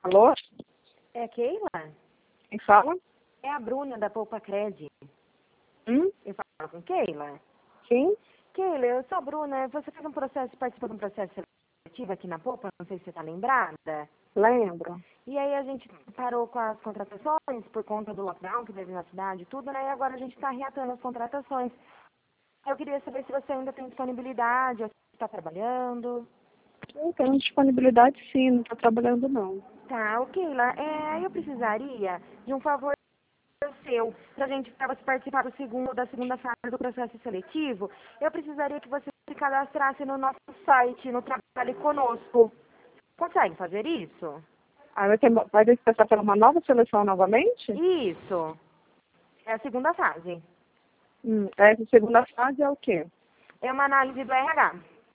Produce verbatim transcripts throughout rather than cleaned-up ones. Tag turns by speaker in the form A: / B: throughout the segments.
A: Alô?
B: É Keila?
A: Quem fala?
B: É a Bruna da Poupa Cred.
A: Hum?
B: Eu falo com Keila?
A: Sim?
B: Keila, eu sou a Bruna. Você fez um processo, participou de um processo seletivo aqui na Poupa, não sei se você está lembrada.
A: Lembro.
B: E aí a gente parou com as contratações por conta do lockdown que teve na cidade e tudo, né? E agora a gente está reatando as contratações. Eu queria saber se você ainda tem disponibilidade, ou se está trabalhando.
A: Eu tenho disponibilidade sim, não estou trabalhando não.
B: Tá, ok, Keila. É, eu precisaria de um favor seu, para a gente para você participar do segundo, da segunda fase do processo seletivo. Eu precisaria que você se cadastrasse no nosso site, no Trabalhe Conosco. Consegue fazer isso?
A: Aí vai ter, vai ter que passar por uma nova seleção novamente?
B: Isso. É a segunda fase.
A: Hum, essa segunda fase é o quê?
B: É uma análise do R H.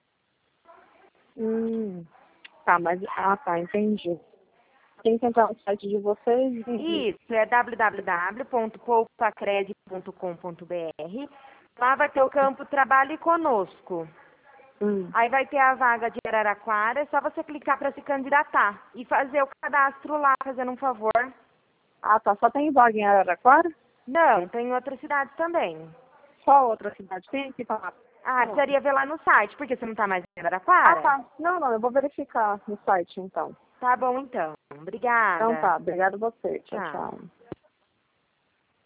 A: Hum, tá, mas... Ah, tá, entendi. Tem que entrar no site de vocês e...
B: Isso, é w w w ponto poupacred ponto com ponto b r. Lá vai ter o campo Trabalhe Conosco.
A: Hum.
B: Aí vai ter a vaga de Araraquara, é só você clicar para se candidatar e fazer o cadastro lá, fazendo um favor.
A: Ah, tá, só tem vaga em Araraquara?
B: Não, tem em outras cidades também.
A: Qual outra cidade tem aqui pra...
B: Ah, precisaria ver lá no site, porque você não tá mais em
A: Ah,
B: Araraquara?
A: tá. Não, não, eu vou verificar no site então.
B: Tá bom então.
A: Então
B: Obrigada.
A: tá, obrigado a você. Tchau,
B: Tchau.
A: tchau.